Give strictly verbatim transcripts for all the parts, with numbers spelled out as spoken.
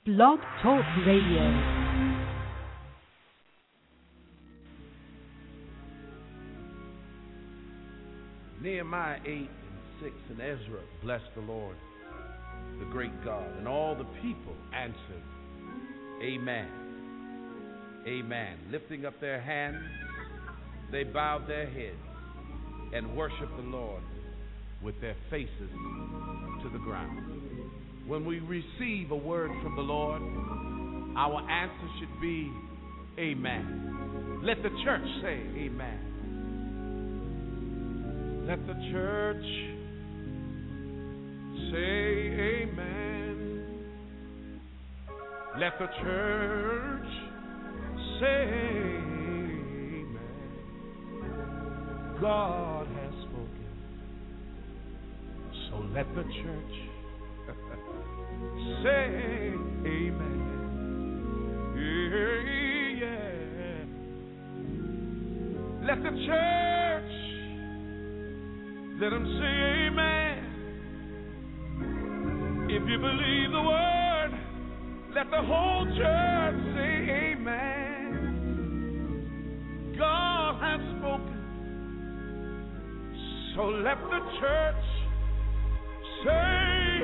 Blog Talk Radio. Nehemiah eight and six and Ezra blessed the Lord, the great God, and all the people answered, Amen. Amen. Lifting up their hands, they bowed their heads and worshiped the Lord with their faces to the ground. When we receive a word from the Lord, our answer should be Amen. Let the church say Amen. Let the church say amen. Let the church say amen. God has spoken, so let the church say amen. Yeah. Let the church, let them say amen. If you believe the word, let the whole church say amen. God has spoken, so let the church say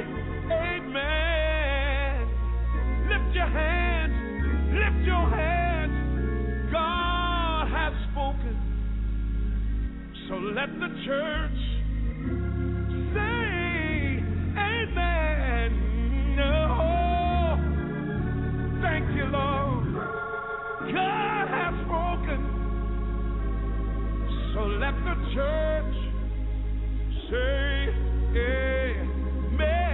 amen. Lift your hands, lift your hands. God has spoken, so let the church say amen. No, thank you, Lord. God has spoken, so let the church say amen.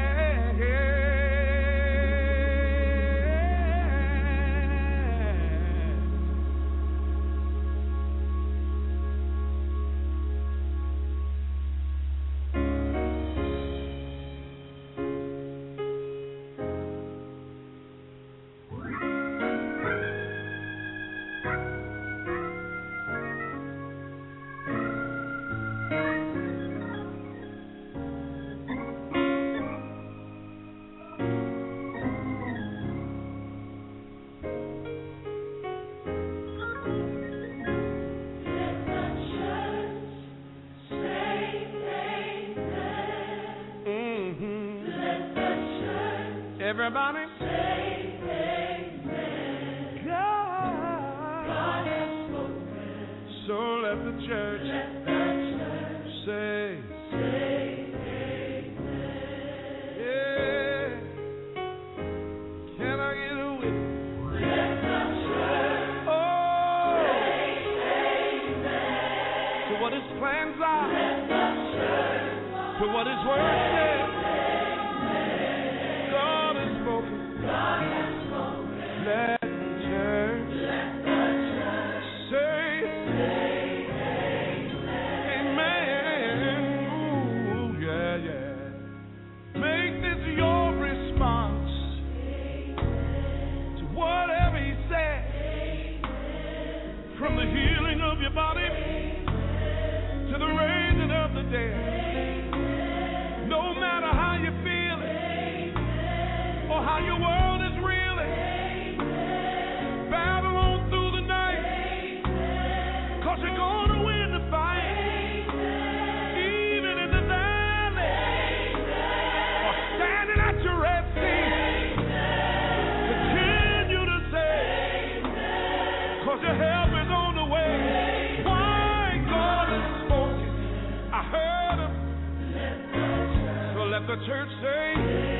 Everybody say amen. God, God has spoken, so let the church, let the church say, say amen. Yeah. Can I get a witness? Let the church oh. say amen. To what his plans are, let the church to what his word says. God has spoken. Let the church, let the church say, say amen. Ooh, yeah, yeah. Make this your response to whatever he said. From the healing of your body to the raising of the dead. No matter how you feel it or how your world is reeling, battle on through the night, cause you're gonna win the fight. Even in the valley or standing at your Red Sea, continue to say, cause your help is on the way. Why? God has spoken, I heard him. So let the church say,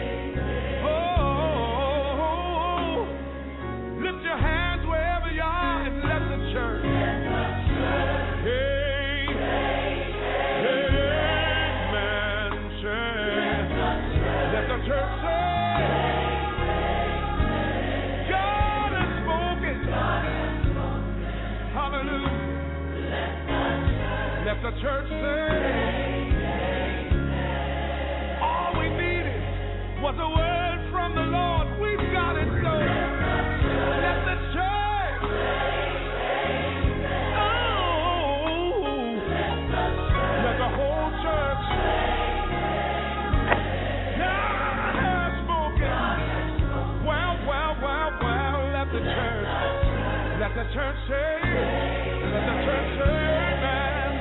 let the church say, all we needed was a word from the Lord. We've got it, so let the church, oh, let the whole church, God has spoken. Well, well, the church, let the church say, let the church say, amen.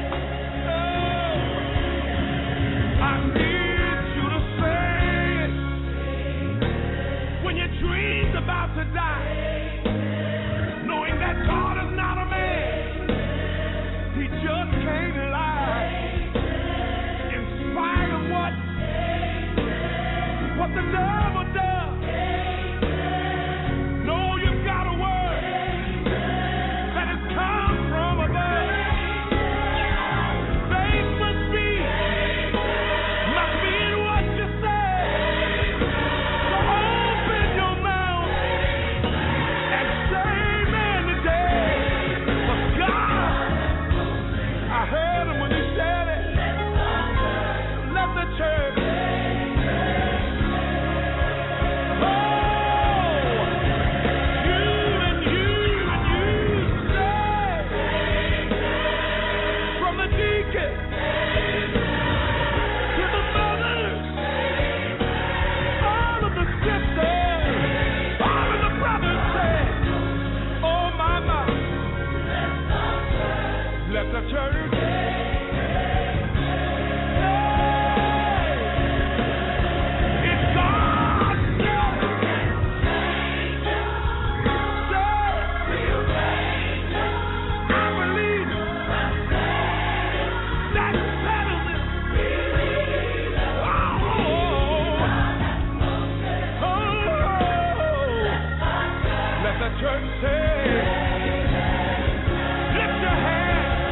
Oh, I need you to say, when your dream's about to die, knowing that God is not a man, he just can't lie. In spite of what, what the devil does, know you've got a word that has come from above. Faith must be, must be in what you say. So open your mouth and say amen today. For God, I heard him when he said it. Let the church. Let the church, it's God's will. I believe that settles it. Oh, oh, oh, let the church say, lift your hand.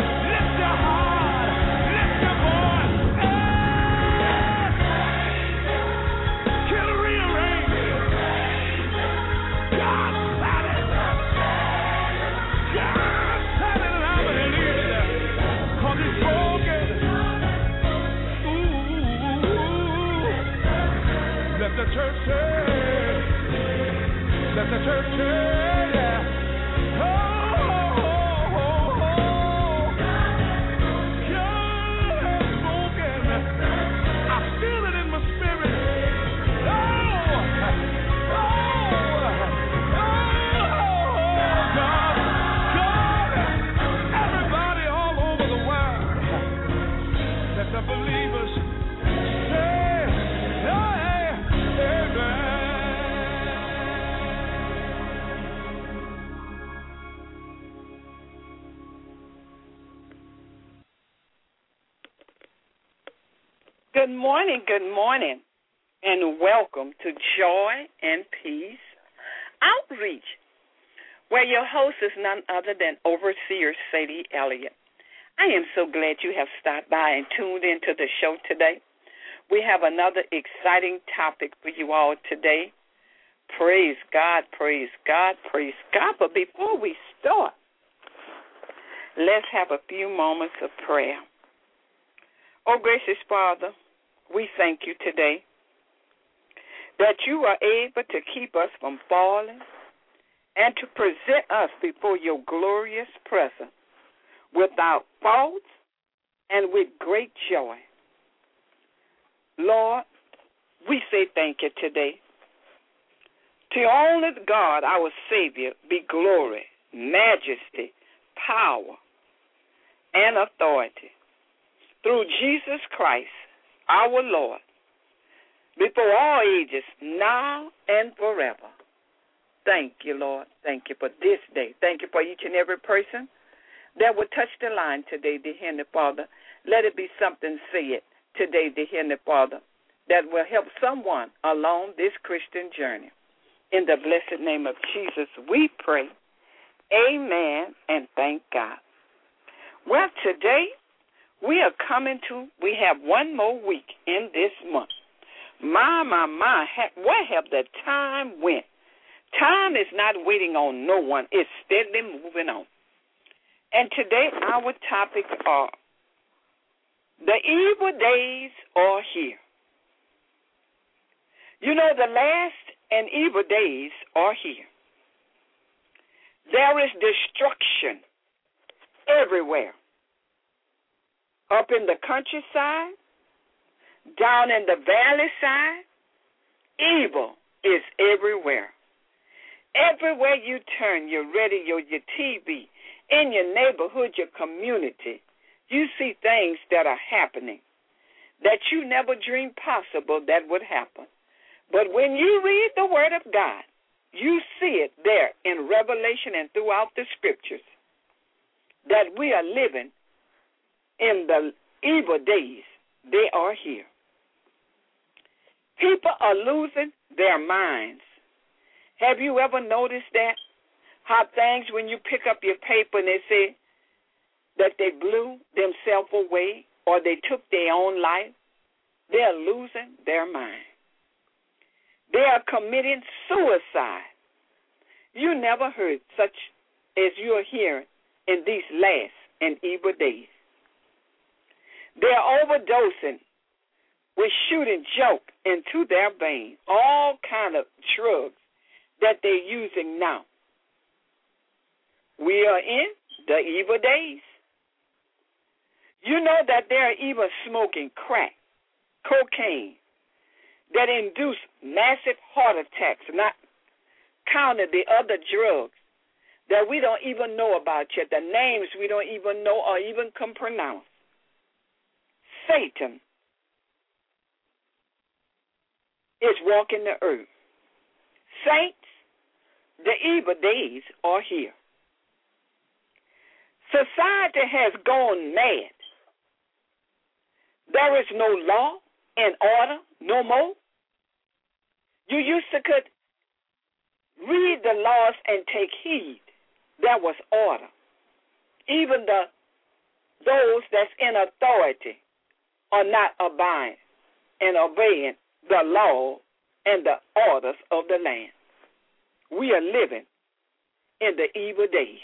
Let the church say, let the church say, yeah. Oh, oh, oh, oh, God has spoken. I feel it in my spirit. Oh, oh, oh, God, God, everybody all over the world, let the believers say, good morning, good morning, and welcome to Joy and Peace Outreach, where your host is none other than Overseer Sadie Elliott. I am so glad you have stopped by and tuned into the show today. We have another exciting topic for you all today. Praise God, praise God, praise God. But before we start, let's have a few moments of prayer. Oh, gracious Father, we thank you today that you are able to keep us from falling and to present us before your glorious presence without fault and with great joy. Lord, we say thank you today. To only God, our Savior, be glory, majesty, power, and authority through Jesus Christ, our Lord, before all ages, now and forever. Thank you, Lord. Thank you for this day. Thank you for each and every person that will touch the line today, dear Heavenly Father. Let it be something said today, dear Heavenly Father, that will help someone along this Christian journey. In the blessed name of Jesus, we pray. Amen and thank God. Well, today we are coming to, we have one more week in this month. My, my, my, where have the time went? Time is not waiting on no one. It's steadily moving on. And today our topics are, the evil days are here. You know, the last and evil days are here. There is destruction everywhere. Up in the countryside, down in the valley side, evil is everywhere. Every Everywhere you turn, your radio, your T V, in your neighborhood, your community, you see things that are happening that you never dreamed possible that would happen. But when you read the Word of God, you see it there in Revelation and throughout the Scriptures that we are living in the evil days. They are here. People are losing their minds. Have you ever noticed that? How things, when you pick up your paper and they say that they blew themselves away or they took their own life, they are losing their mind. They are committing suicide. You never heard such as you are hearing in these last and evil days. They are overdosing with shooting joke into their veins, all kind of drugs that they're using now. We are in the evil days. You know that they are even smoking crack, cocaine, that induce massive heart attacks, not counting the other drugs that we don't even know about yet, the names we don't even know or even can pronounce. Satan is walking the earth. Saints, the evil days are here. Society has gone mad. There is no law and order no more. You used to could read the laws and take heed. There was order. Even the those that's in authority are not abiding and obeying the law and the orders of the land. We are living in the evil days.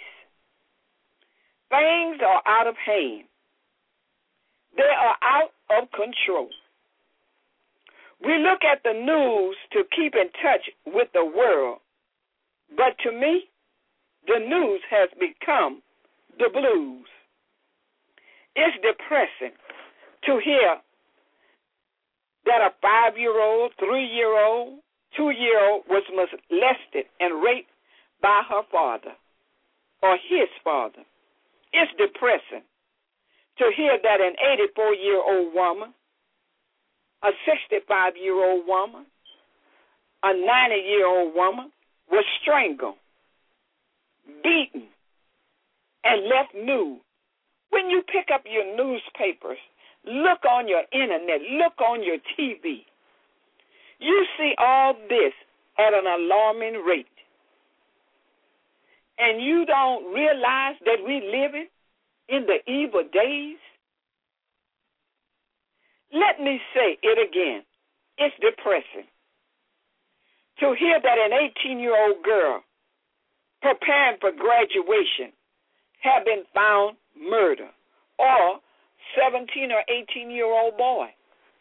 Things are out of hand. They are out of control. We look at the news to keep in touch with the world, but to me, the news has become the blues. It's depressing to hear that a five-year-old, three-year-old, two-year-old was molested and raped by her father or his father. It's depressing to hear that an eighty-four-year-old woman, a sixty-five-year-old woman, a ninety-year-old woman was strangled, beaten, and left nude. When you pick up your newspapers, look on your internet, look on your T V, you see all this at an alarming rate. And you don't realize that we living in the evil days? Let me say it again. It's depressing to hear that an eighteen-year-old girl preparing for graduation have been found murdered, or seventeen or eighteen-year-old boy,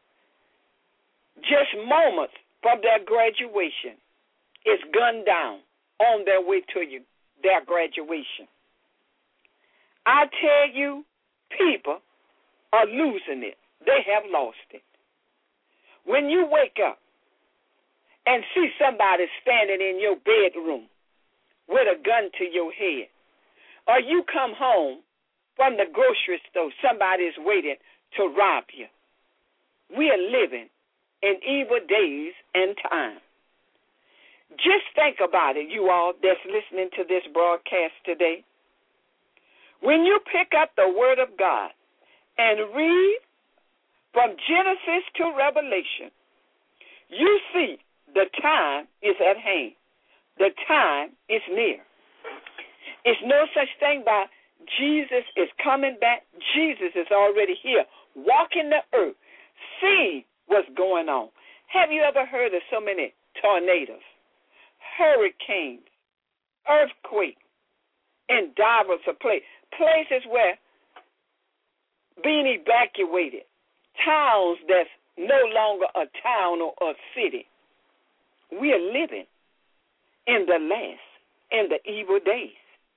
just moments from their graduation, is gunned down on their way to you, their graduation. I tell you, people are losing it. They have lost it. When you wake up and see somebody standing in your bedroom with a gun to your head, or you come home from the grocery store, somebody is waiting to rob you. We are living in evil days and time. Just think about it, you all that's listening to this broadcast today. When you pick up the Word of God and read from Genesis to Revelation, you see the time is at hand. The time is near. It's no such thing by Jesus is coming back. Jesus is already here, walking the earth, seeing what's going on. Have you ever heard of so many tornadoes, hurricanes, earthquakes, in divers of places, places where being evacuated, towns that's no longer a town or a city? We are living in the last, in the evil days,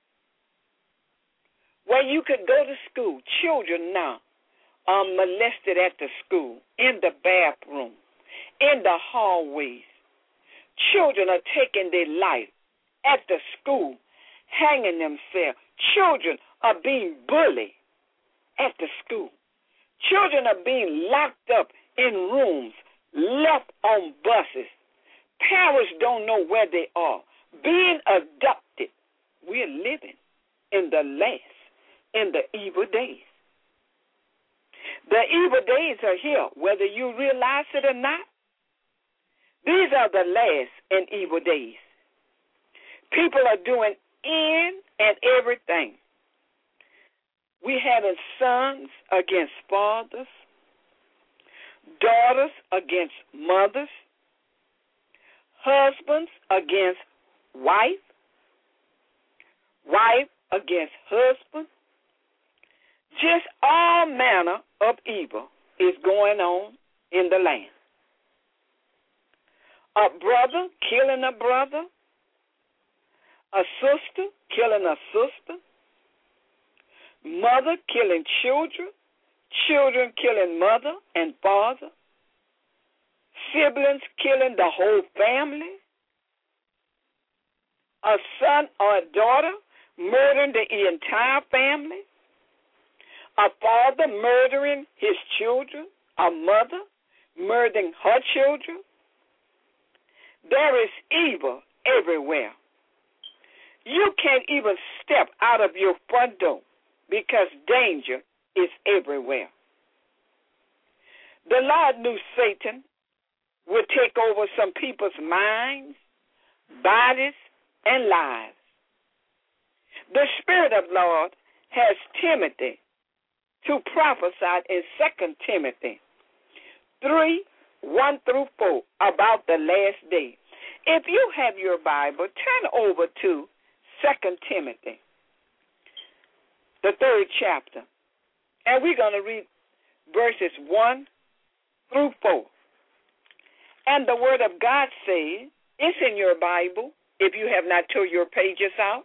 where you could go to school. Children now are molested at the school, in the bathroom, in the hallways. Children are taking their life at the school, hanging themselves. Children are being bullied at the school. Children are being locked up in rooms, left on buses. Parents don't know where they are. Being adopted. We're living in the last, in the evil days. The evil days are here, whether you realize it or not. These are the last and evil days. People are doing in and everything. We having sons against fathers, daughters against mothers, husbands against wife, wife against husband. Just all manner of evil is going on in the land. A brother killing a brother, a sister killing a sister, mother killing children, children killing mother and father, siblings killing the whole family, a son or a daughter murdering the entire family, a father murdering his children, a mother murdering her children. There is evil everywhere. You can't even step out of your front door because danger is everywhere. The Lord knew Satan would take over some people's minds, bodies, and lives. The Spirit of the Lord has Timothy to prophesy in Second Timothy three, one through four about the last day. If you have your Bible, turn over to Second Timothy, the third chapter, and we're going to read verses one through four. And the Word of God says, it's in your Bible, if you have not tore your pages out.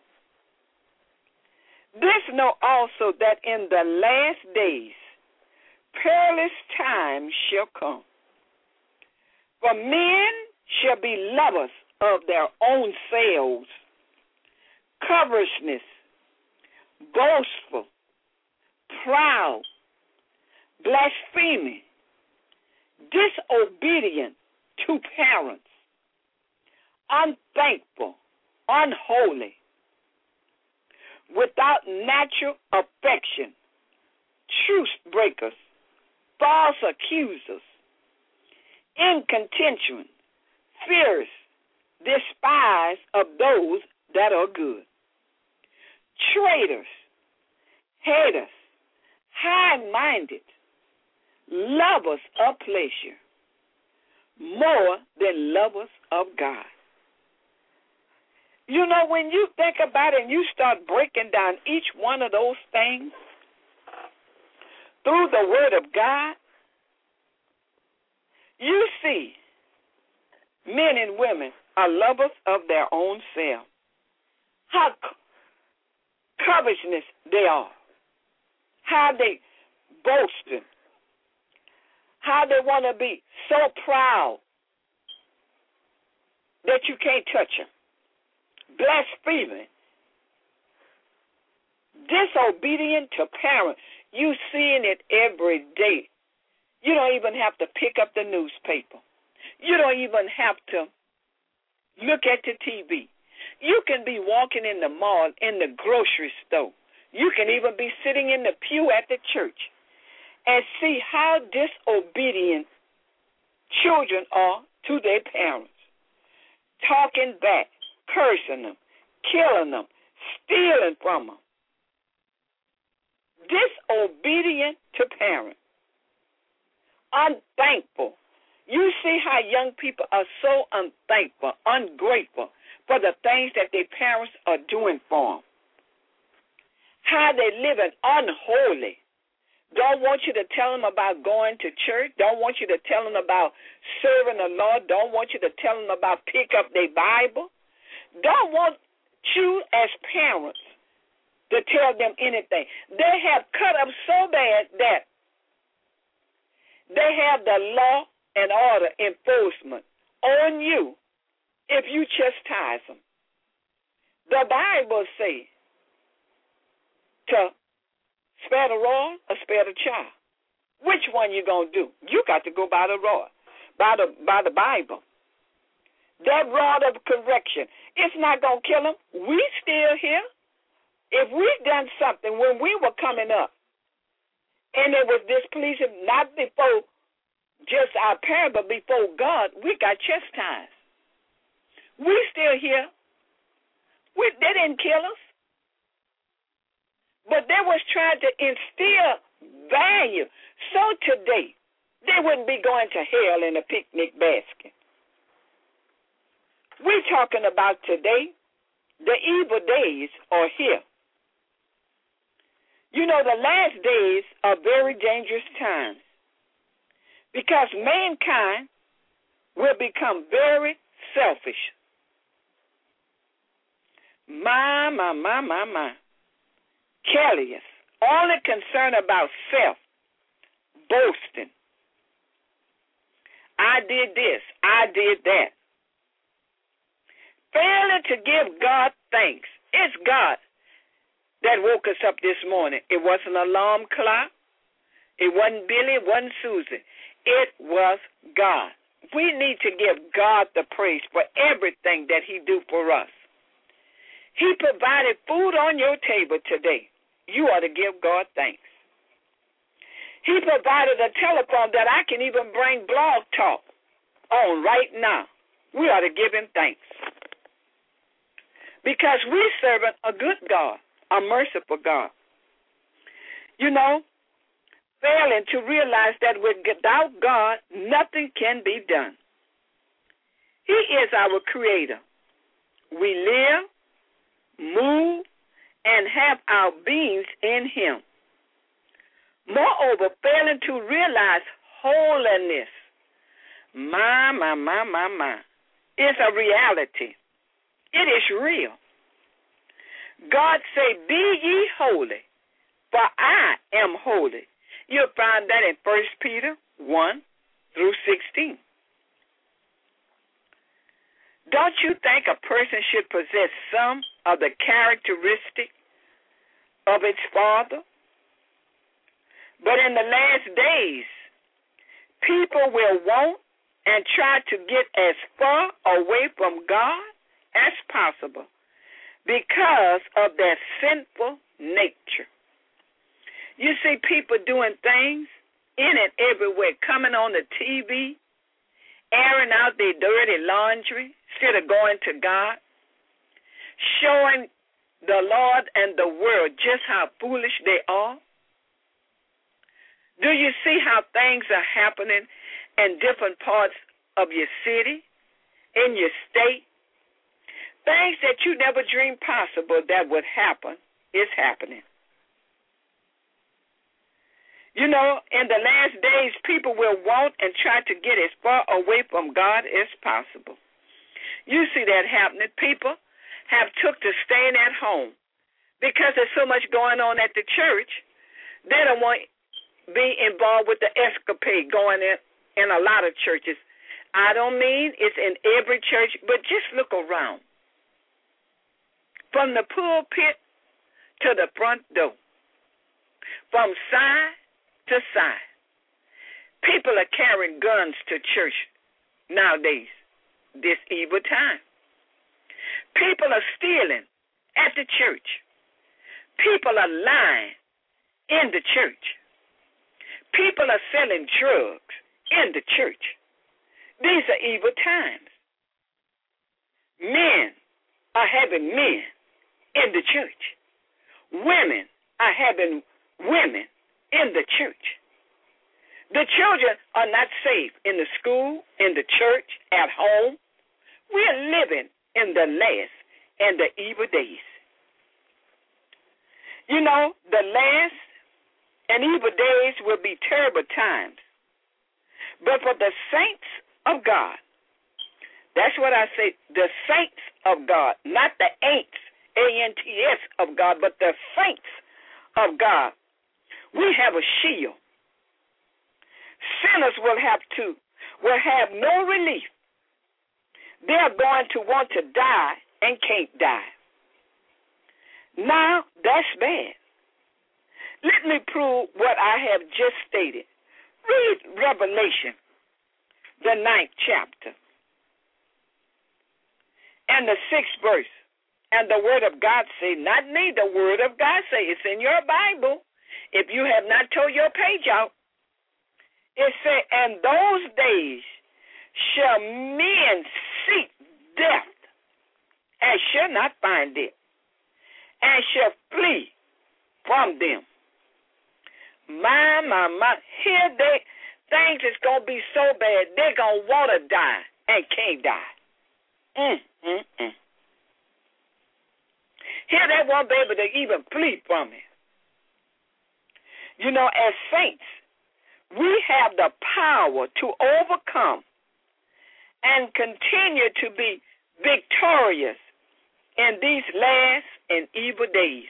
This know also that in the last days perilous times shall come. For men shall be lovers of their own selves, covetousness, boastful, proud, blaspheming, disobedient to parents, unthankful, unholy, without natural affection, truce breakers, false accusers, incontinent, fierce, despise of those that are good, traitors, haters, high-minded, lovers of pleasure, more than lovers of God. You know, when you think about it and you start breaking down each one of those things through the Word of God, you see men and women are lovers of their own self. How covetousness they are. How they boasting. How they want to be so proud that you can't touch them. Blaspheming. Disobedient to parents. You seeing it every day. You don't even have to pick up the newspaper. You don't even have to look at the T V. You can be walking in the mall, in the grocery store. You can even be sitting in the pew at the church and see how disobedient children are to their parents. Talking back, cursing them, killing them, stealing from them. Disobedient to parents. Unthankful. You see how young people are so unthankful, ungrateful for the things that their parents are doing for them. How they living unholy. Don't want you to tell them about going to church. Don't want you to tell them about serving the Lord. Don't want you to tell them about pick up their Bible. Don't want you as parents to tell them anything. They have cut up so bad that they have the law and order enforcement on you if you chastise them. The Bible says to spare the rod or spare the child. Which one you gonna do? You got to go by the rod, by the by the Bible. That rod of correction, it's not gonna kill him. We still here. If we done something when we were coming up, and it was displeasing, not before just our parents, but before God, we got chastised. We still here. We, they didn't kill us. But they was trying to instill value. So today, they wouldn't be going to hell in a picnic basket. We're talking about today, the evil days are here. You know, the last days are very dangerous times because mankind will become very selfish. My, my, my, my, my. Careless, only concerned about self, boasting. I did this, I did that. Failing to give God thanks. It's God that woke us up this morning. It wasn't an alarm clock. It wasn't Billy. It wasn't Susan. It was God. We need to give God the praise for everything that he do for us. He provided food on your table today. You ought to give God thanks. He provided a telephone that I can even bring Blog Talk on right now. We ought to give him thanks. Because we serve a good God, a merciful God. You know, failing to realize that without God, nothing can be done. He is our creator. We live, move, and have our beings in him. Moreover, failing to realize holiness, my, my, my, my, my, is a reality. It is real. God say, be ye holy, for I am holy. You'll find that in First Peter one through sixteen. Don't you think a person should possess some of the characteristics of its father? But in the last days, people will want and try to get as far away from God as possible because of their sinful nature. You see people doing things in and everywhere, coming on the T V, airing out their dirty laundry instead of going to God, showing the Lord and the world just how foolish they are. Do you see how things are happening in different parts of your city, in your state? Things that you never dreamed possible that would happen is happening. You know, in the last days, people will want and try to get as far away from God as possible. You see that happening. People have took to staying at home because there's so much going on at the church. They don't want to be involved with the escapade going in, in a lot of churches. I don't mean it's in every church, but just look around. From the pulpit to the front door, from side to side, people are carrying guns to church nowadays, this evil time. People are stealing at the church. People are lying in the church. People are selling drugs in the church. These are evil times. Men are having men in the church. Women are having women in the church. The children are not safe in the school, in the church, at home. We're living in the last and the evil days. You know, the last and evil days will be terrible times. But for the saints of God, that's what I say, the saints of God, not the ain'ts, A N T S of God, but the saints of God, we have a shield. Sinners will have to, will have no relief. They're going to want to die and can't die. Now, that's bad. Let me prove what I have just stated. Read Revelation, the ninth chapter, and the sixth verse. And the word of God say, not me, the word of God say, it's in your Bible. If you have not tore your page out, it say, and those days shall men seek death, and shall not find it, and shall flee from them. My, my, my, here they, things is going to be so bad, they're going to want to die and can't die. Mm, mm, mm. Here they won't be able to even flee from it. You know, as saints, we have the power to overcome and continue to be victorious in these last and evil days.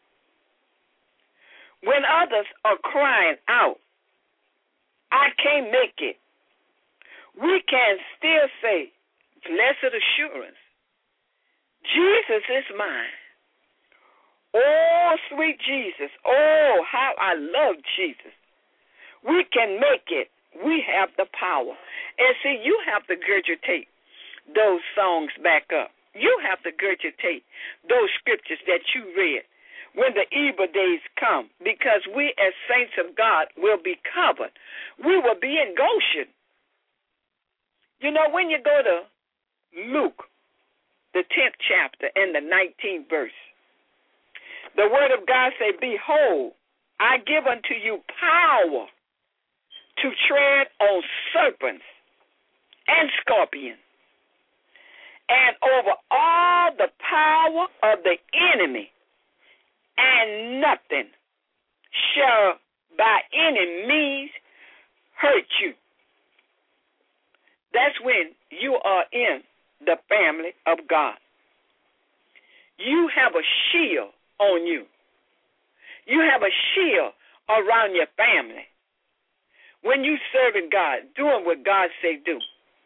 When others are crying out, I can't make it, we can still say, blessed assurance, Jesus is mine. Oh, sweet Jesus. Oh, how I love Jesus. We can make it. We have the power. And see, you have to regurgitate those songs back up. You have to regurgitate those scriptures that you read when the evil days come, because we as saints of God will be covered. We will be in Goshen. You know, when you go to Luke, the tenth chapter and the nineteenth verse, the word of God say, behold, I give unto you power to tread on serpents and scorpions, and over all the power of the enemy, and nothing shall by any means hurt you. That's when you are in the family of God. You have a shield on you. You have a shield around your family. When you serving God, doing what God say do.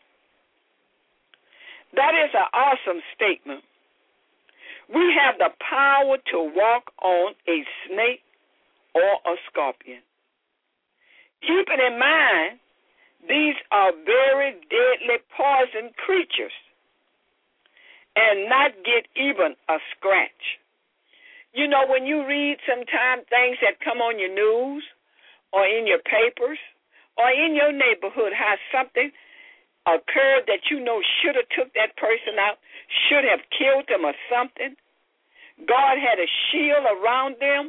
That is an awesome statement. We have the power to walk on a snake or a scorpion. Keep it in mind, these are very deadly poison creatures, and not get even a scratch. You know, when you read sometimes things that come on your news or in your papers or in your neighborhood, how something occurred that you know should have took that person out, should have killed them or something. God had a shield around them.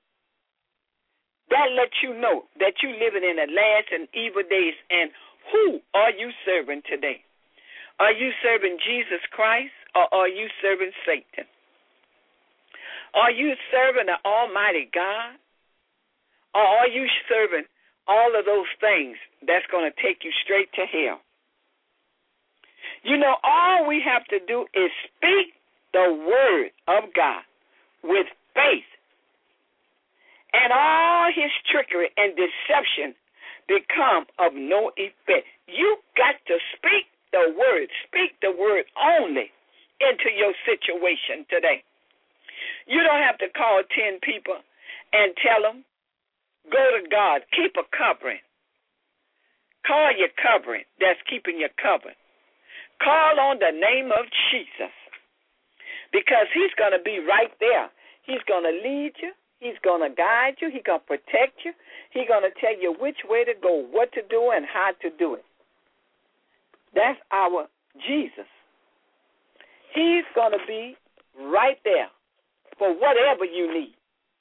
That lets you know that you're living in the last and evil days. And who are you serving today? Are you serving Jesus Christ, or are you serving Satan? Are you serving the Almighty God, or are you serving all of those things that's going to take you straight to hell? You know, all we have to do is speak the word of God with faith, and all his trickery and deception become of no effect. You got to speak the word. Speak the word only into your situation today. You don't have to call ten people and tell them, go to God, keep a covering. Call your covering that's keeping you covered. Call on the name of Jesus, because he's going to be right there. He's going to lead you. He's going to guide you. He's going to protect you. He's going to tell you which way to go, what to do, and how to do it. That's our Jesus. He's going to be right there for whatever you need.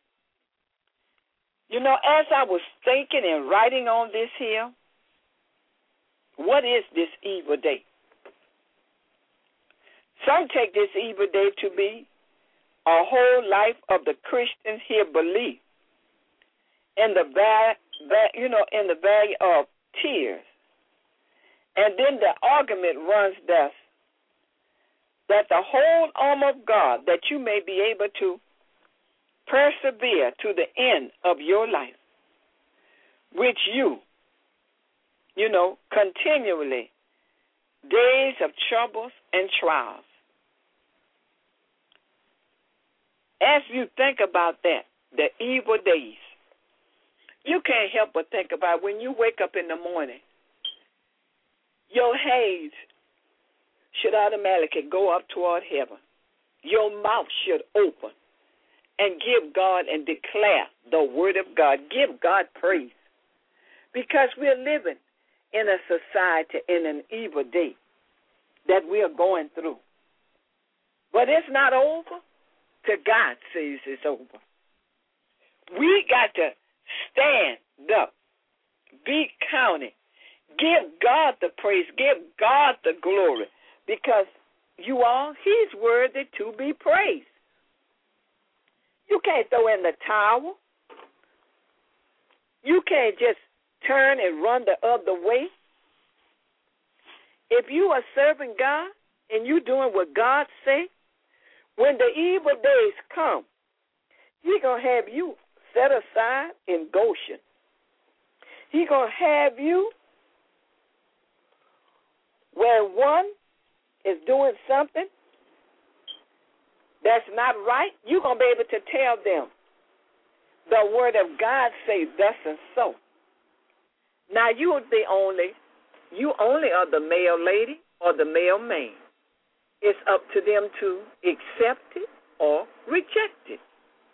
You know, as I was thinking and writing on this here, what is this evil day? Some take this evil day to be a whole life of the Christians here believe in the va- va- you know, in the value of tears. And then the argument runs thus, that the whole armor of God, that you may be able to persevere to the end of your life, which you, you know, continually, days of troubles and trials. as you think about that, the evil days, you can't help but think about when you wake up in the morning, your haze should automatically go up toward heaven. Your mouth should open and give God and declare the word of God. Give God praise. Because we're living in a society, in an evil day that we are going through. But it's not over till God says it's over. We got to stand up, be counted, give God the praise, give God the glory, because you all, he's worthy to be praised. You can't throw in the towel. You can't just turn and run the other way. If you are serving God and you doing what God say, when the evil days come, He's going to have you set aside in Goshen. He's going to have you where one is doing something that's not right, you're going to be able to tell them the word of God say thus and so. Now, you are the only, you only are the male lady or the male man. It's up to them to accept it or reject it.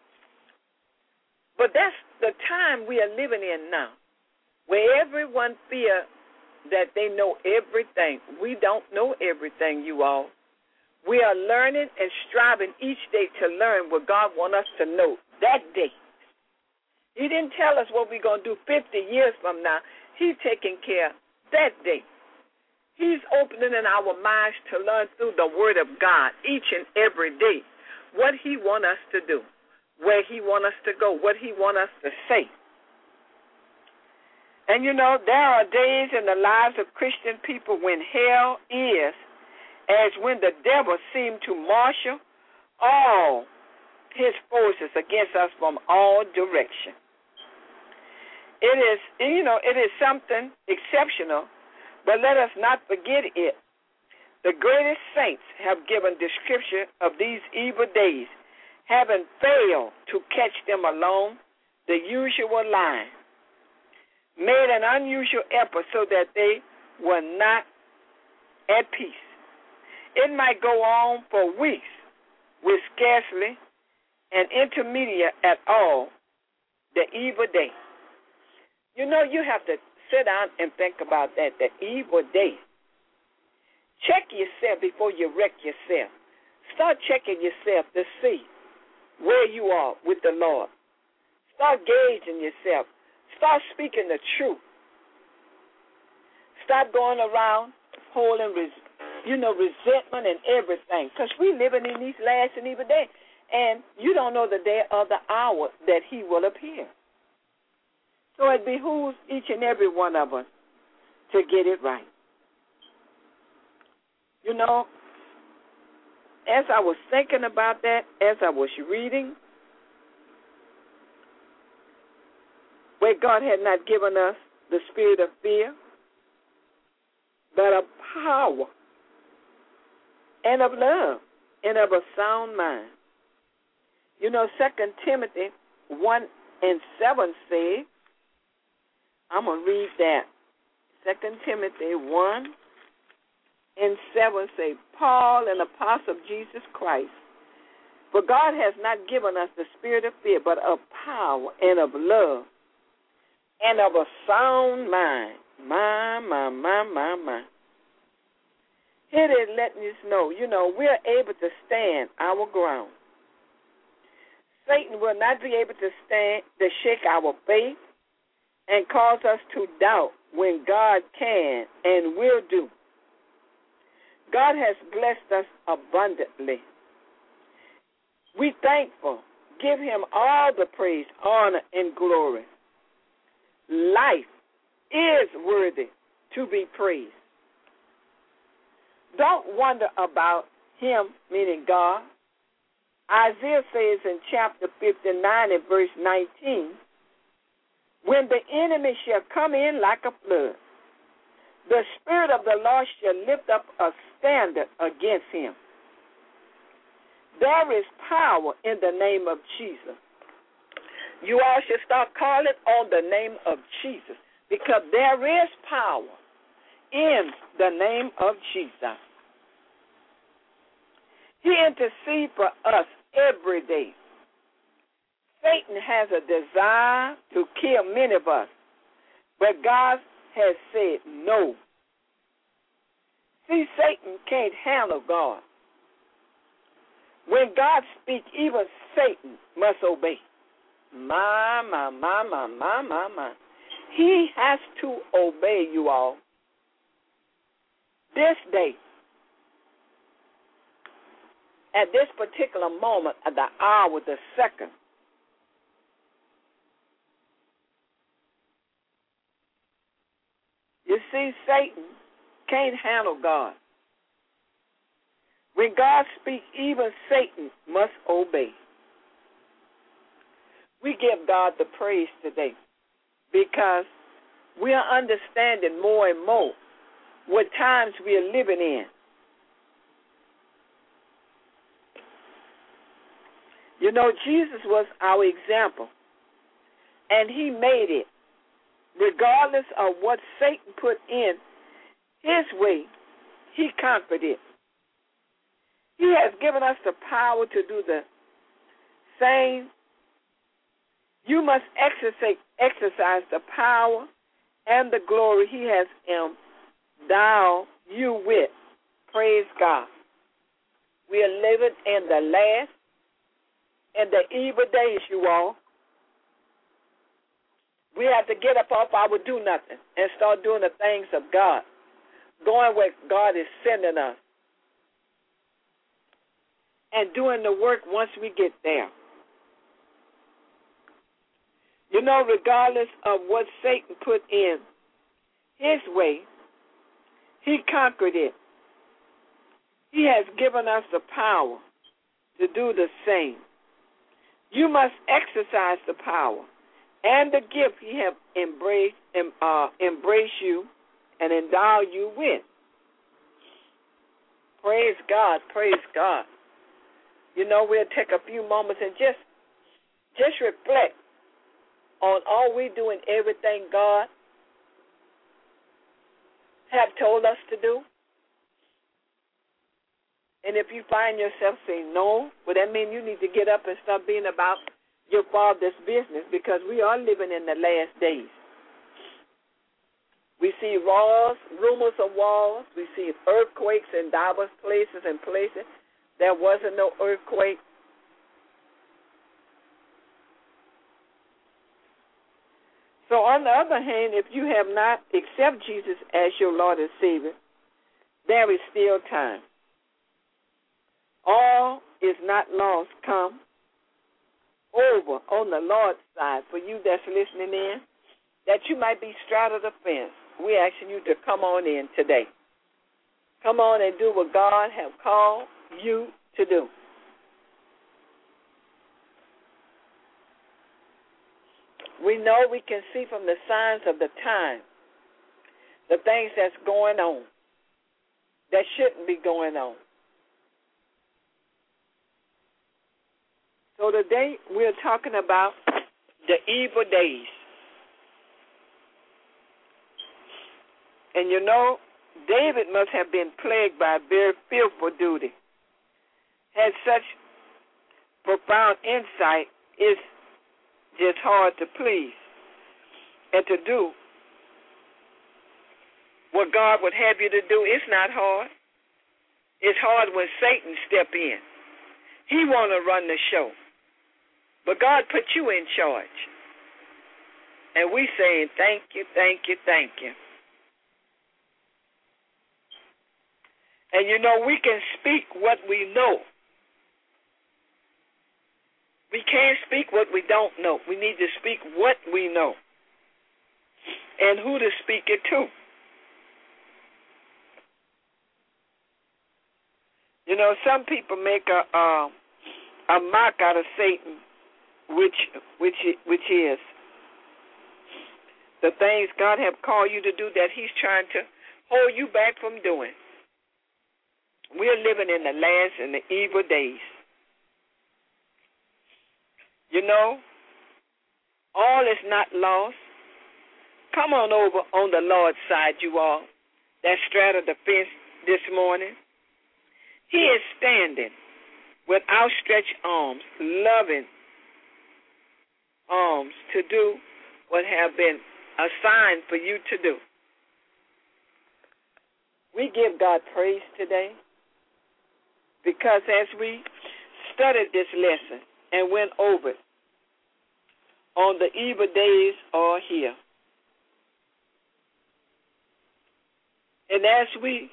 But that's the time we are living in now, where everyone fears that they know everything. We don't know everything, you all. We are learning and striving each day to learn what God wants us to know that day. He didn't tell us what we're going to do fifty years from now. He's taking care that day. He's opening our minds to learn through the Word of God each and every day what He wants us to do, where He wants us to go, what He wants us to say. And, you know, there are days in the lives of Christian people when hell is as when the devil seemed to marshal all his forces against us from all directions. It is, you know, it is something exceptional, but let us not forget it. The greatest saints have given description of these evil days, having failed to catch them along the usual line, made an unusual effort so that they were not at peace. It might go on for weeks with scarcely an intermediate at all, the evil day. You know, you have to sit down and think about that, the evil day. Check yourself before you wreck yourself. Start checking yourself to see where you are with the Lord. Start gauging yourself. Start speaking the truth. Stop going around holding, you know, resentment and everything, because we living in these last and evil days, and you don't know the day or the hour that He will appear. So it behooves each and every one of us to get it right. You know, as I was thinking about that, as I was reading, where God had not given us the spirit of fear, but of power and of love and of a sound mind. You know, Second Timothy one and seven says, I'm going to read that. Second Timothy one and seven say, Paul, an apostle of Jesus Christ, for God has not given us the spirit of fear, but of power and of love and of a sound mind. My, my, my, my, my. Here it is letting us know, you know, we're able to stand our ground. Satan will not be able to stand, to shake our faith and cause us to doubt when God can and will do. God has blessed us abundantly. We thankful. Give Him all the praise, honor, and glory. Life is worthy to be praised. Don't wonder about Him, meaning God. Isaiah says in chapter fifty-nine and verse nineteen, when the enemy shall come in like a flood, the Spirit of the Lord shall lift up a standard against him. There is power in the name of Jesus. You all should start calling on the name of Jesus, because there is power in the name of Jesus. He intercedes for us every day. Satan has a desire to kill many of us, but God has said no. See, Satan can't handle God. When God speaks, even Satan must obey. My, my, my, my, my, my, my. He has to obey, you all. This day, at this particular moment, at the hour, the second, you see, Satan can't handle God. When God speaks, even Satan must obey. We give God the praise today because we are understanding more and more what times we are living in. You know, Jesus was our example, and he made it. Regardless of what Satan put in his way, he conquered it. He has given us the power to do the same. You must exercise, exercise the power and the glory he has endowed you with. Praise God. We are living in the last and the evil days, you all. We have to get up off our do-nothing and start doing the things of God, going where God is sending us, and doing the work once we get there. You know, regardless of what Satan put in his way, he conquered it. He has given us the power to do the same. You must exercise the power and the gift he have embraced, uh, embrace you and endow you with. Praise God, praise God. You know, we'll take a few moments and just just reflect on all we do and everything God have told us to do. And if you find yourself saying no, well, that means you need to get up and start being about your Father's business, because we are living in the last days. We see wars, rumors of wars. We see earthquakes in diverse places and places. There wasn't no earthquake. So on the other hand, if you have not accepted Jesus as your Lord and Savior, there is still time. All is not lost. Come over on the Lord's side for you that's listening in, that you might be straddled the fence. We're asking you to come on in today. Come on and do what God has called you to do. We know we can see from the signs of the time the things that's going on that shouldn't be going on. So today we're talking about the evil days. And you know, David must have been plagued by a very fearful duty. Had such profound insight, it's just hard to please and to do what God would have you to do. It's not hard. It's hard when Satan step in. He want to run the show. But God put you in charge. And we saying thank you, thank you, thank you. And you know, we can speak what we know. We can't speak what we don't know. We need to speak what we know and who to speak it to. You know, some people make a uh, a mock out of Satan, which which which is the things God have called you to do that he's trying to hold you back from doing. We're living in the last and the evil days. You know, all is not lost. Come on over on the Lord's side, you all, that straddle the fence this morning. He is standing with outstretched arms, loving arms to do what have been assigned for you to do. We give God praise today because as we studied this lesson and went over it, on the evil days are here. And as we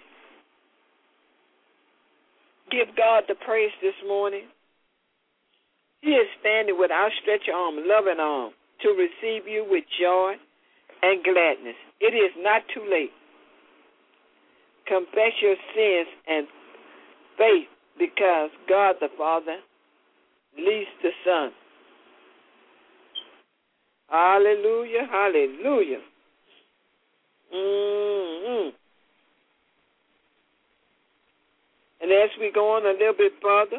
give God the praise this morning, He is standing with outstretched arm, loving arm, to receive you with joy and gladness. It is not too late. Confess your sins and faith because God the Father leads the Son. Hallelujah, hallelujah. Mm-hmm. And as we go on a little bit further,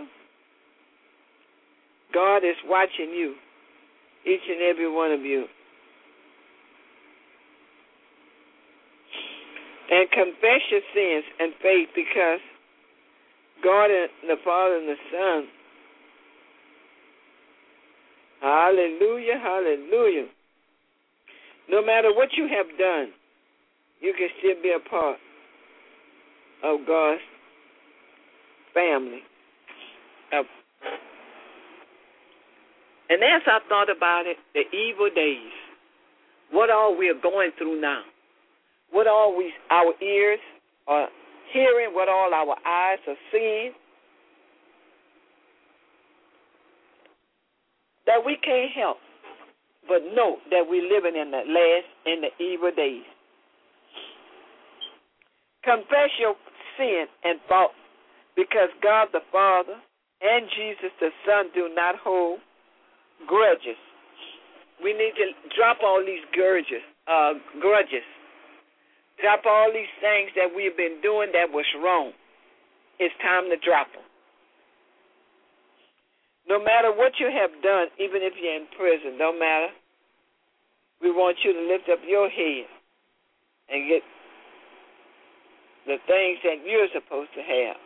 God is watching you, each and every one of you. And confess your sins and faith because God and the Father and the Son. Hallelujah, hallelujah. No matter what you have done, you can still be a part of God's family. And as I thought about it, the evil days, what all we are going through now, what all we, our ears are hearing, what all our eyes are seeing, that we can't help but know that we're living in the last, in the evil days. Confess your sin and fault because God the Father and Jesus the Son do not hold grudges. We need to drop all these grudges, uh, grudges. Drop all these things that we've been doing that was wrong. It's time to drop them. No matter what you have done, even if you're in prison, no matter, we want you to lift up your head and get the things that you're supposed to have.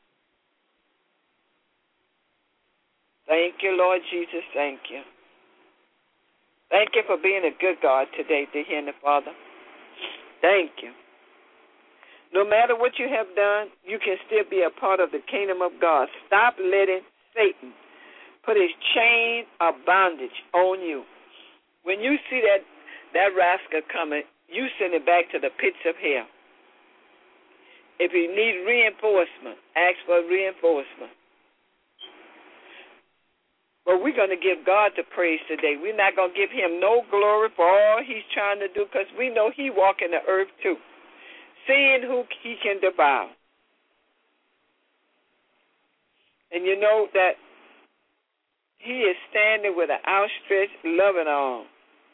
Thank you, Lord Jesus. Thank you. Thank you for being a good God today, dear Heavenly Father. Thank you. No matter what you have done, you can still be a part of the kingdom of God. Stop letting Satan put his chain of bondage on you. When you see that, that rascal coming, you send it back to the pits of hell. If you need reinforcement, ask for reinforcement. But we're going to give God the praise today. We're not going to give him no glory for all he's trying to do because we know he walking the earth too, seeing who he can devour. And you know that he is standing with an outstretched, loving arm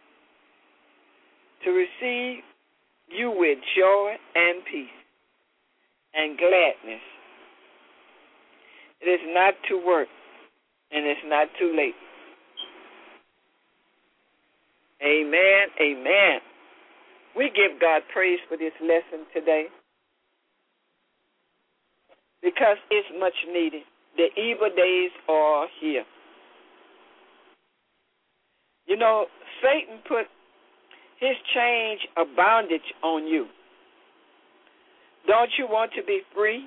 to receive you with joy and peace and gladness. It is not too work, and it's not too late. Amen, amen. We give God praise for this lesson today because it's much needed. The evil days are here. You know, Satan put his chain of bondage on you. Don't you want to be free?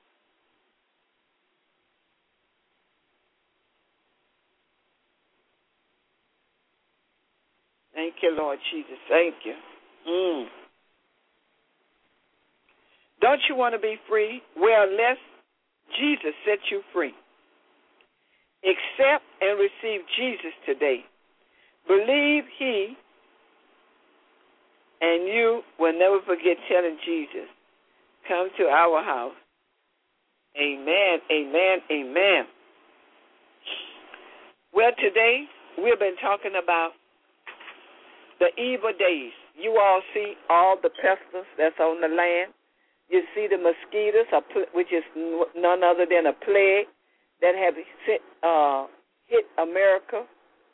Thank you, Lord Jesus. Thank you. Mm. Don't you want to be free? Well, let Jesus set you free. Accept and receive Jesus today. Believe he, and you will never forget telling Jesus, come to our house. Amen, amen, amen. Well, today we've been talking about the evil days. You all see all the pestilence that's on the land. You see the mosquitoes, which is none other than a plague that have hit, uh, hit America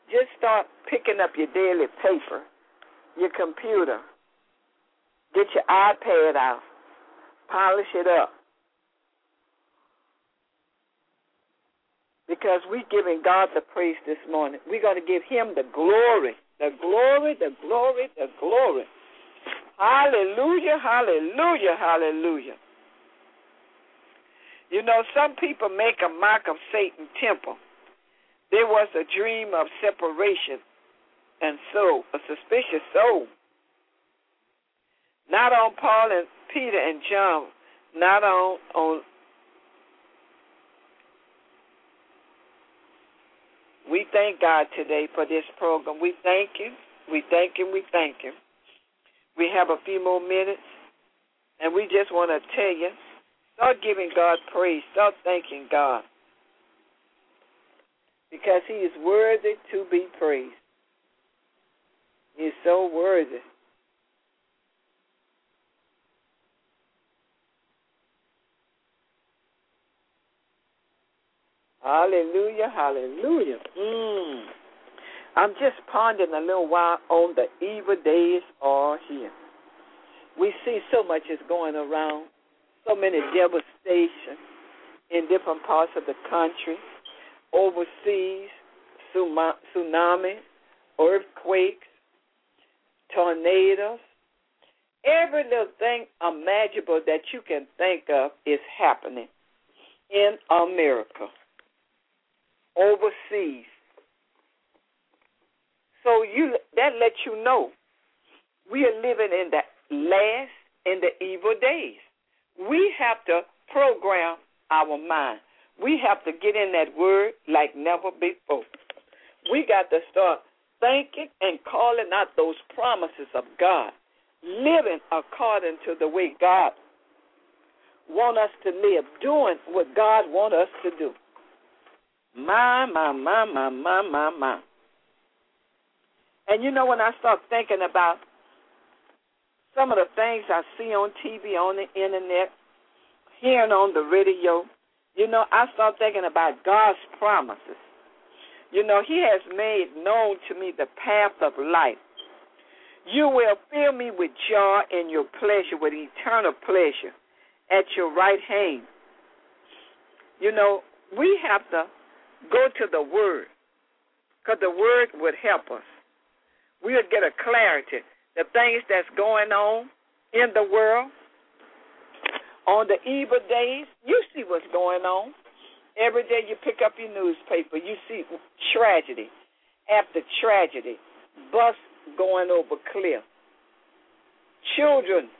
just start picking up your daily paper, your computer, get your iPad out, polish it up. Because we're giving God the praise this morning. We're going to give him the glory, the glory, the glory, the glory. Hallelujah, hallelujah, hallelujah. You know, some people make a mock of Satan's temple. There was a dream of separation and soul, a suspicious soul. Not on Paul and Peter and John, not on, on we thank God today for this program. We thank him, we thank him, we thank him. We have a few more minutes, and we just want to tell you, start giving God praise, start thanking God, because he is worthy to be praised. He is so worthy. Hallelujah, hallelujah. Mm. I'm just pondering a little while on the evil days are here. We see so much is going around, so many devastation in different parts of the country, overseas, tsunami, earthquakes, tornadoes. Every little thing imaginable that you can think of is happening in America, overseas. So you that lets you know we are living in the last, in the evil days. We have to program our mind. We have to get in that word like never before. We got to start thinking and calling out those promises of God, living according to the way God wants us to live, doing what God wants us to do. My, my, my, my, my, my, my. And you know, when I start thinking about some of the things I see on T V, on the internet, hearing on the radio, you know, I start thinking about God's promises. You know, he has made known to me the path of life. You will fill me with joy in your pleasure, with eternal pleasure at your right hand. You know, we have to go to the Word, because the Word would help us. We'll get a clarity. The things that's going on in the world, on the evil days, you see what's going on. Every day you pick up your newspaper, you see tragedy after tragedy, bus going over cliff, children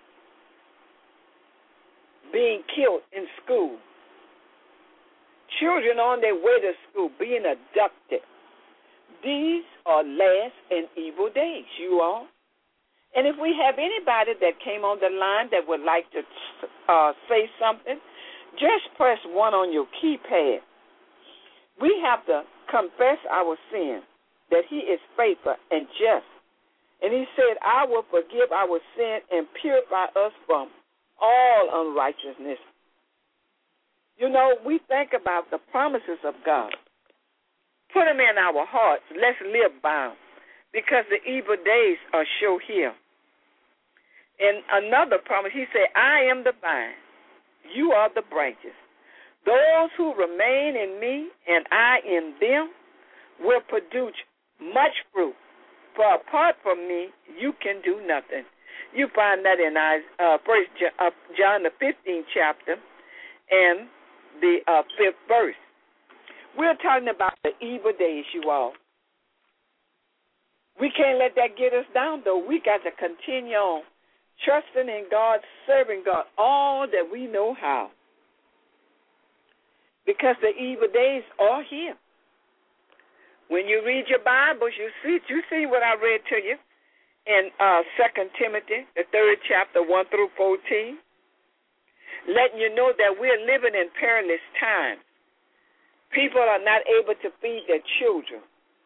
being killed in school, children on their way to school being abducted. These are last and evil days, you all. And if we have anybody that came on the line that would like to uh, say something, just press one on your keypad. We have to confess our sin, that he is faithful and just. And he said, I will forgive our sin and purify us from all unrighteousness. You know, we think about the promises of God. Put them in our hearts. Let's live by them, because the evil days are sure here. And another promise, he said, I am the vine, you are the branches. Those who remain in me and I in them will produce much fruit. For apart from me, you can do nothing. You find that in uh, First John, the fifteenth chapter, and the uh, fifth verse. We're talking about the evil days, you all. We can't let that get us down, though. We got to continue on trusting in God, serving God, all that we know how. Because the evil days are here. When you read your Bibles, you see you see what I read to you in uh, Second Timothy, the third chapter, one through fourteen, letting you know that we're living in perilous times. People are not able to feed their children.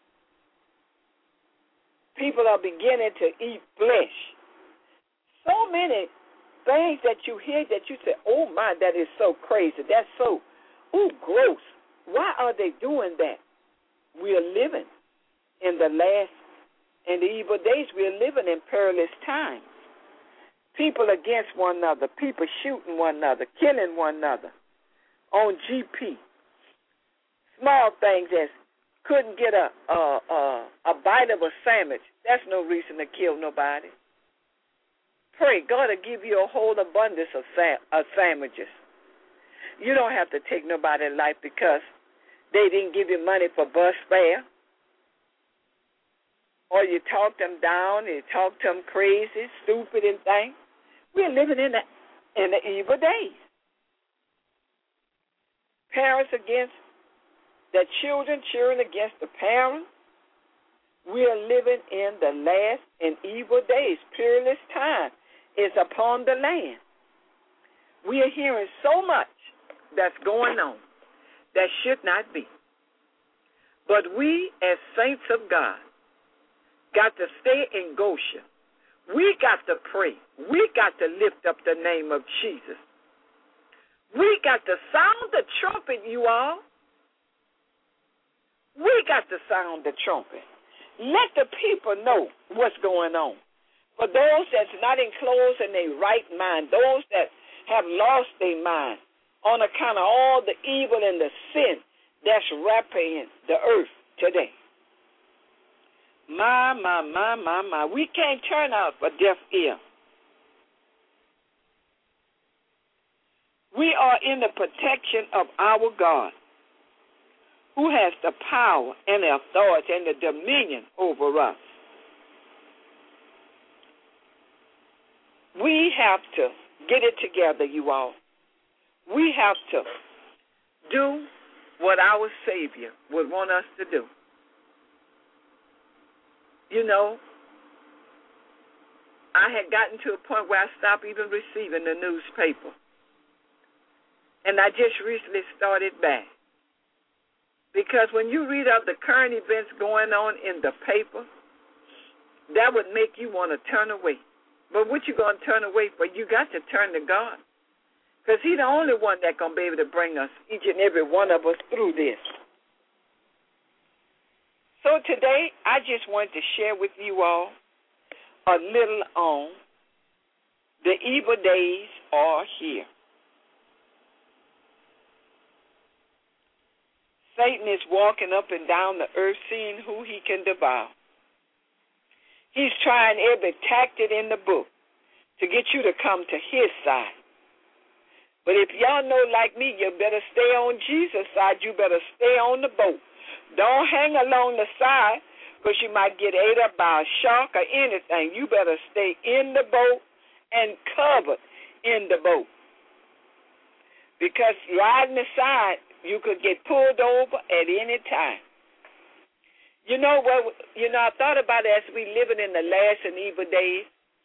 People are beginning to eat flesh. So many things that you hear that you say, oh, my, that is so crazy. That's so, ooh, gross. Why are they doing that? We are living in the last, in the evil days. We're living in perilous times. People against one another, people shooting one another, killing one another on G P. Small things that couldn't get a a, a a bite of a sandwich. That's no reason to kill nobody. Pray God will give you a whole abundance of, sa- of sandwiches. You don't have to take nobody's life because they didn't give you money for bus fare, or you talk them down, you talk them crazy, stupid, and things. We're living in the in the evil days. Parents against the children, children against the parents. We are living in the last and evil days. Perilous time is upon the land. We are hearing so much that's going on that should not be. But we, as saints of God, got to stay in Goshen. We got to pray. We got to lift up the name of Jesus. We got to sound the trumpet, you all. We got to sound the trumpet. Let the people know what's going on. For those that's not enclosed in their right mind, those that have lost their mind on account of all the evil and the sin that's wrapping the earth today. My, my, my, my, my. We can't turn out a deaf ear. We are in the protection of our God, who has the power and the authority and the dominion over us. We have to get it together, you all. We have to do what our Savior would want us to do. You know, I had gotten to a point where I stopped even receiving the newspaper. And I just recently started back. Because when you read of the current events going on in the paper, that would make you want to turn away. But what you going to turn away for? You got to turn to God. Because he's the only one that's going to be able to bring us, each and every one of us, through this. So today, I just wanted to share with you all a little on the evil days are here. Satan is walking up and down the earth seeing who he can devour. He's trying every tactic in the book to get you to come to his side. But if y'all know like me, you better stay on Jesus' side. You better stay on the boat. Don't hang along the side because you might get ate up by a shark or anything. You better stay in the boat and covered in the boat. Because riding the side, you could get pulled over at any time. You know what? You know, I thought about it as we living in the last and evil days,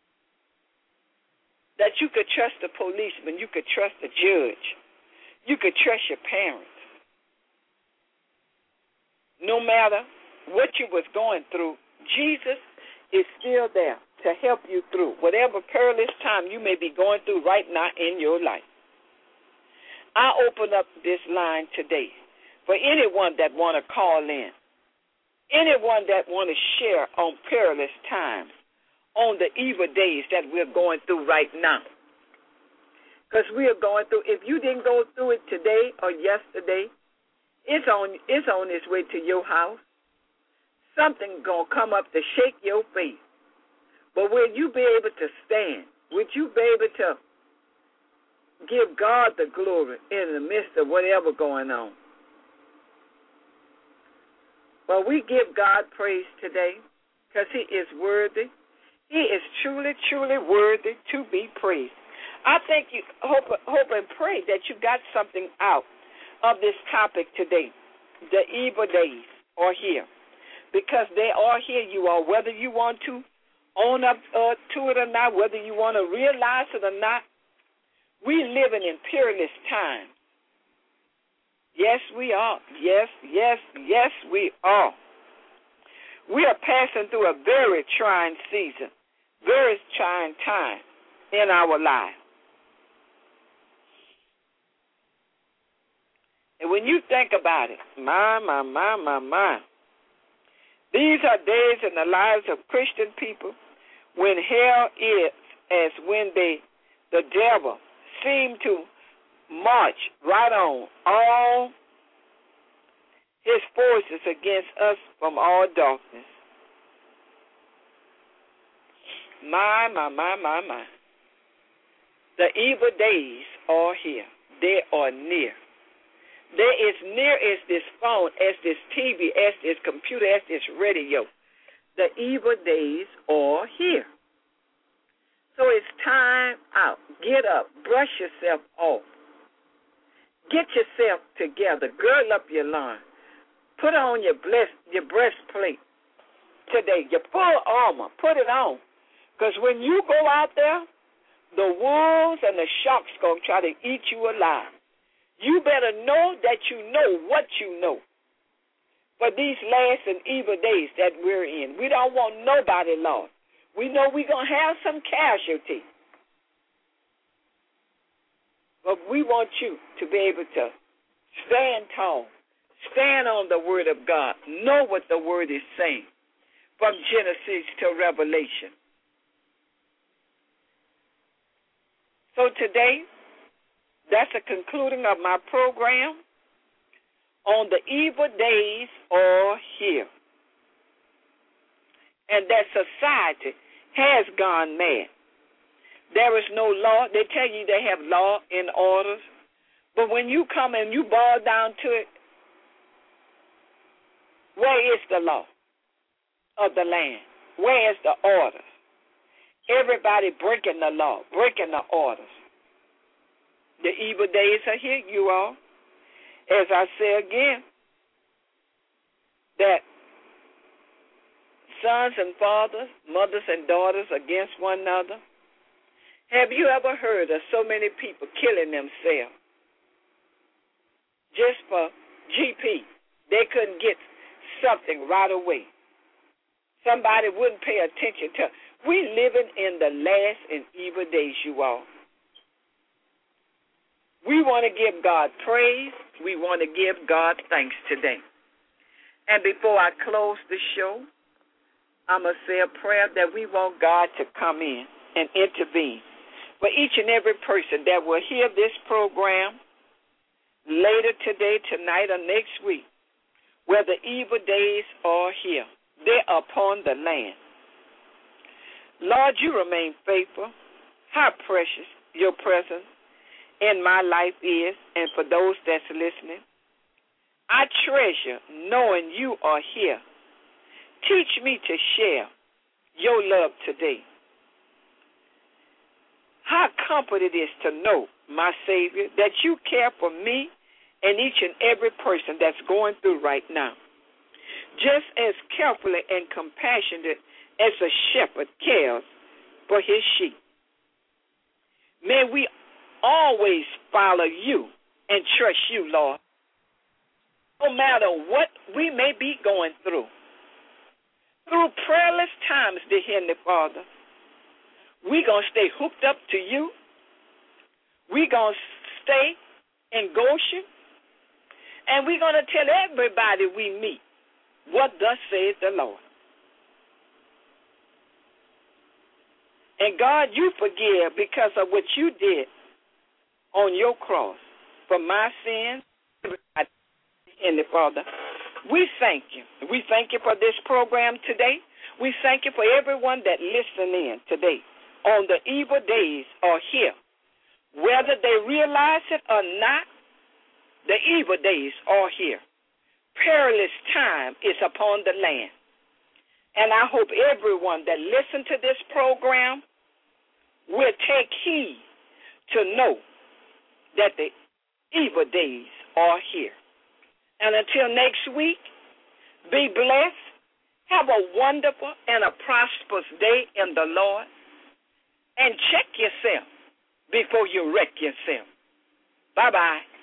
that you could trust the policeman, you could trust the judge, you could trust your parents. No matter what you was going through, Jesus is still there to help you through whatever perilous time you may be going through right now in your life. I open up this line today for anyone that want to call in, anyone that want to share on perilous times, on the evil days that we're going through right now. Because we are going through, if you didn't go through it today or yesterday, it's on it's on its way to your house. Something going to come up to shake your faith. But will you be able to stand? Would you be able to give God the glory in the midst of whatever going on? Well, we give God praise today because he is worthy. He is truly, truly worthy to be praised. I think you hope, hope and pray that you got something out of this topic today. The evil days are here. Because they are here, you all, whether you want to own up uh, to it or not, whether you want to realize it or not, we living in perilous times. Yes, we are. Yes, yes, yes, we are. We are passing through a very trying season, very trying time in our lives. And when you think about it, my, my, my, my, my, These are days in the lives of Christian people when hell is as when they, the devil seemed to march right on all his forces against us from all darkness. My, my, my, my, my. The evil days are here. They are near. They're as near as this phone, as this T V, as this computer, as this radio. The evil days are here. So it's time out. Get up. Brush yourself off. Get yourself together. Gird up your loins. Put on your, bless, your breastplate today. Your full armor. Put it on. Because when you go out there, the wolves and the sharks going to try to eat you alive. You better know that you know what you know for these last and evil days that we're in. We don't want nobody lost. We know we're going to have some casualty. But we want you to be able to stand tall, stand on the word of God, know what the word is saying from Genesis to Revelation. So today, that's a concluding of my program on the evil days are here. And that society has gone mad. There is no law. They tell you they have law and orders. But when you come and you boil down to it, where is the law of the land? Where is the orders? Everybody breaking the law, breaking the orders. The evil days are here, you all. As I say again, that sons and fathers, mothers and daughters against one another. Have you ever heard of so many people killing themselves just for G P? They couldn't get something right away. Somebody wouldn't pay attention to. We living in the last and evil days, you all. We want to give God praise. We want to give God thanks today. And before I close the show, I'm going to say a prayer that we want God to come in and intervene for each and every person that will hear this program later today, tonight, or next week, where the evil days are here. They're upon the land. Lord, you remain faithful. How precious your presence in my life is, and for those that's listening. I treasure knowing you are here. Teach me to share your love today. How comfort it is to know, my Savior, that you care for me and each and every person that's going through right now. Just as carefully and compassionate as a shepherd cares for his sheep. May we always follow you and trust you, Lord, no matter what we may be going through. Through prayerless times, dear Heavenly Father, we're going to stay hooked up to you. We're going to stay in Goshen, and we're going to tell everybody we meet what thus says the Lord. And God, you forgive because of what you did on your cross for my sins. And Father, we thank you. We thank you for this program today. We thank you for everyone that listened in today on the evil days are here. Whether they realize it or not, the evil days are here. Perilous time is upon the land. And I hope everyone that listened to this program will take heed to know that the evil days are here. And until next week, be blessed. Have a wonderful and a prosperous day in the Lord. And check yourself before you wreck yourself. Bye-bye.